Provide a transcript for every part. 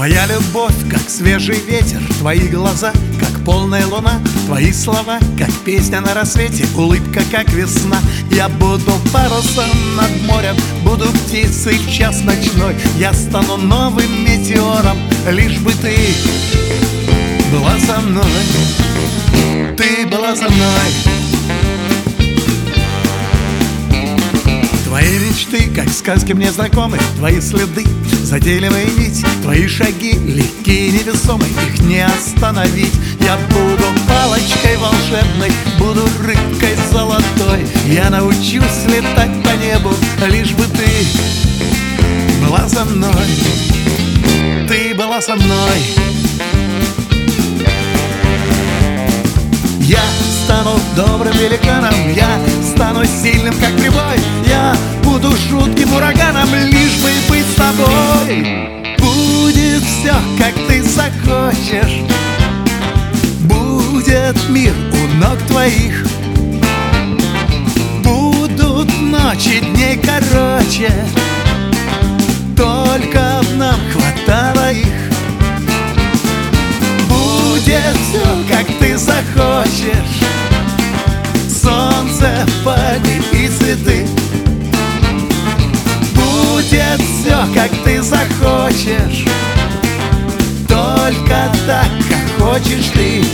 Твоя любовь, как свежий ветер, твои глаза, как полная луна, твои слова, как песня на рассвете, улыбка, как весна. Я буду парусом над морем, буду птицей в час ночной. Я стану новым метеором, лишь бы ты была со мной. Ты была со мной. Твои мечты, как сказки мне знакомы, твои следы, затейливые нить, твои шаги, легкие и невесомые, их не остановить. Я буду палочкой волшебной, буду рыбкой золотой. Я научусь летать по небу, лишь бы ты была со мной. Ты была со мной. Я стану добрым великаном, я стану сильным, как прибой. Я буду жутким ураганом, лишь бы быть с тобой. Будет все, как ты захочешь, будет мир у ног твоих. Будут ночи дней короче, только б нам хватало их. Будет все, как ты захочешь, солнце, пальмы и цветы. Будет все, как ты захочешь, только так, как хочешь ты.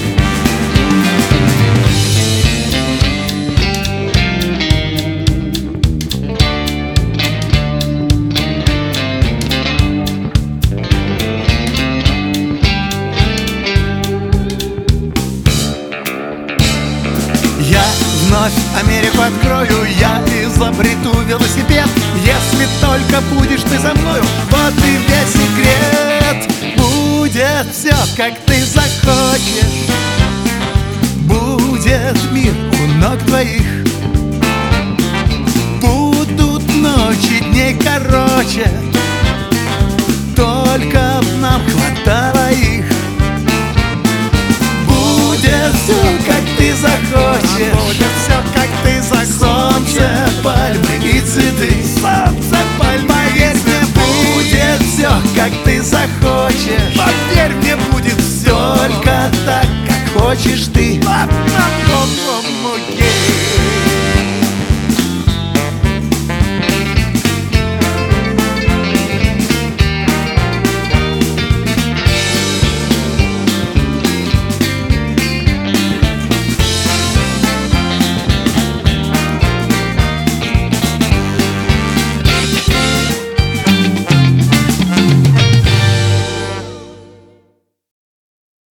Я вновь Америку открою, я изобрету велосипед. Если только будешь ты со мною, вот и весь секрет. Будет все, как ты захочешь, будет мир у ног твоих. Будут ночи дней короче, только б нам хватало их. Будет все, как ты захочешь, будет все, как ты захочешь. Солнце, пальмы и цветы, солнце, пальмы, если будет все, как ты захочешь, поверь мне, будет все только так, как хочешь ты.